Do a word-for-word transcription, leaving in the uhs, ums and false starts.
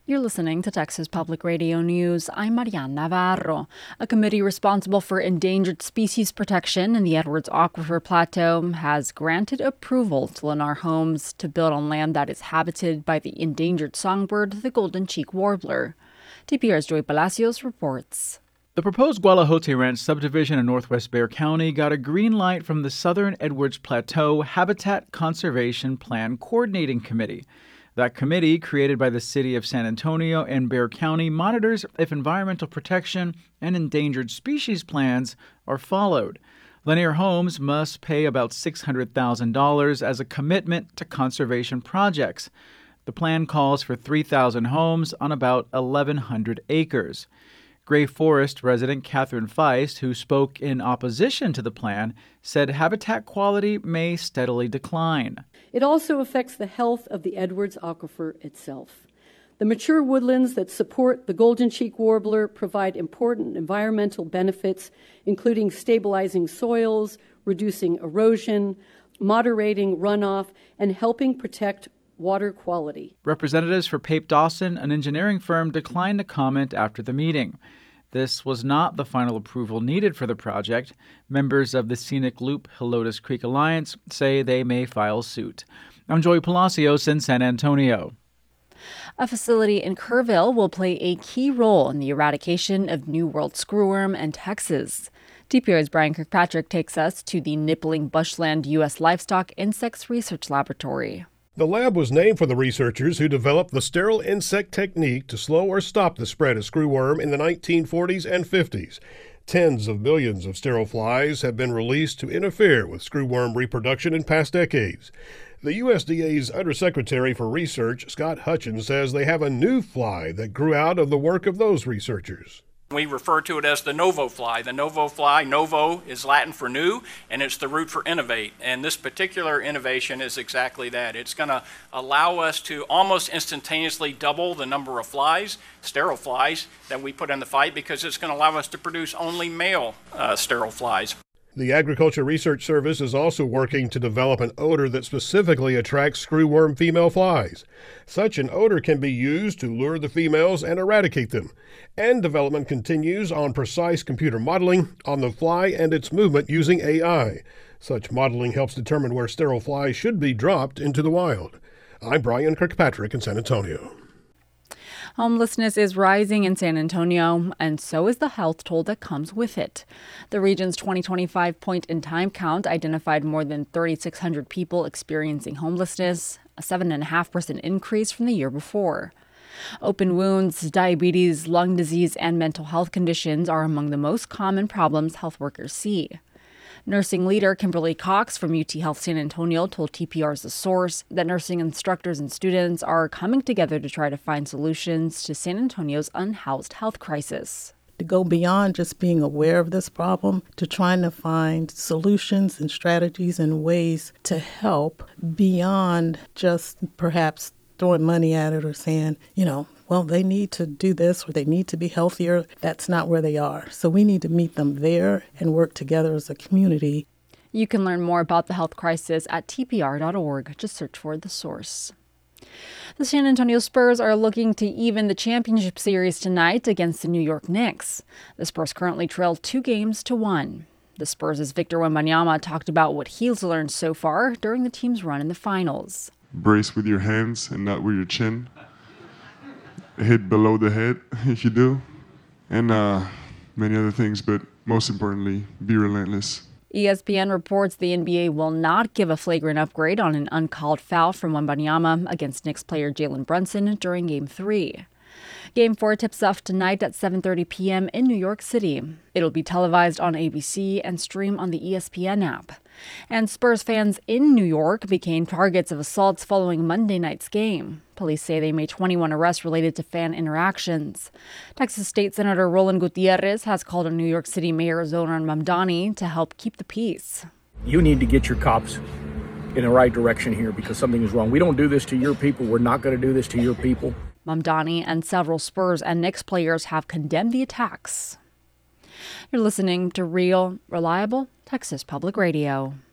You're listening to Texas Public Radio News. I'm Mariana Navarro. A committee responsible for endangered species protection in the Edwards Aquifer Plateau has granted approval to Lennar Homes to build on land that is habited by the endangered songbird, the golden cheek warbler. T P R's Joy Palacios reports. The proposed Gualajote Ranch subdivision in northwest Bexar County got a green light from the Southern Edwards Plateau Habitat Conservation Plan Coordinating Committee. That committee, created by the city of San Antonio and Bexar County, monitors if environmental protection and endangered species plans are followed. Lennar Homes must pay about six hundred thousand dollars as a commitment to conservation projects. The plan calls for three thousand homes on about eleven hundred acres. Gray Forest resident Catherine Feist, who spoke in opposition to the plan, said habitat quality may steadily decline. It also affects the health of the Edwards Aquifer itself. The mature woodlands that support the golden cheek warbler provide important environmental benefits, including stabilizing soils, reducing erosion, moderating runoff, and helping protect water quality. Representatives for Pape Dawson, an engineering firm, declined to comment after the meeting. This was not the final approval needed for the project. Members of the Scenic Loop Helotes Creek Alliance say they may file suit. I'm Joey Palacios in San Antonio. A facility in Kerrville will play a key role in the eradication of New World screwworm in Texas. T P R's Brian Kirkpatrick takes us to the Nippling Bushland U S Livestock Insects Research Laboratory. The lab was named for the researchers who developed the sterile insect technique to slow or stop the spread of screwworm in the nineteen forties and fifties. Tens of millions of sterile flies have been released to interfere with screwworm reproduction in past decades. The U S D A's Undersecretary for Research, Scott Hutchins, says they have a new fly that grew out of the work of those researchers. We refer to it as the novo fly. The novo fly, novo is Latin for new, and it's the root for innovate. And this particular innovation is exactly that. It's going to allow us to almost instantaneously double the number of flies, sterile flies, that we put in the fight, because it's going to allow us to produce only male uh, sterile flies. The Agriculture Research Service is also working to develop an odor that specifically attracts screwworm female flies. Such an odor can be used to lure the females and eradicate them. And development continues on precise computer modeling on the fly and its movement using A I. Such modeling helps determine where sterile flies should be dropped into the wild. I'm Brian Kirkpatrick in San Antonio. Homelessness is rising in San Antonio, and so is the health toll that comes with it. The region's twenty twenty-five point-in-time count identified more than three thousand six hundred people experiencing homelessness, a seven point five percent increase from the year before. Open wounds, diabetes, lung disease, and mental health conditions are among the most common problems health workers see. Nursing leader Kimberly Cox from U T Health San Antonio told T P R's The Source that nursing instructors and students are coming together to try to find solutions to San Antonio's unhoused health crisis. To go beyond just being aware of this problem, to trying to find solutions and strategies and ways to help beyond just perhaps throwing money at it or saying, you know, well, they need to do this or they need to be healthier. That's not where they are. So we need to meet them there and work together as a community. You can learn more about the health crisis at T P R dot org. Just search for The Source. The San Antonio Spurs are looking to even the championship series tonight against the New York Knicks. The Spurs currently trail two games to one. The Spurs' Victor Wembanyama talked about what he's learned so far during the team's run in the finals. Brace with your hands and not with your chin. Hit below the head if you do. And uh, many other things, but most importantly, be relentless. E S P N reports the N B A will not give a flagrant upgrade on an uncalled foul from Wembanyama against Knicks player Jalen Brunson during Game three. Game four tips off tonight at seven thirty p.m. in New York City. It'll be televised on A B C and stream on the E S P N app. And Spurs fans in New York became targets of assaults following Monday night's game. Police say they made twenty-one arrests related to fan interactions. Texas State Senator Roland Gutierrez has called on New York City Mayor Zohran Mamdani to help keep the peace. You need to get your cops in the right direction here because something is wrong. We don't do this to your people. We're not going to do this to your people. Mamdani and several Spurs and Knicks players have condemned the attacks. You're listening to Real, Reliable Texas Public Radio.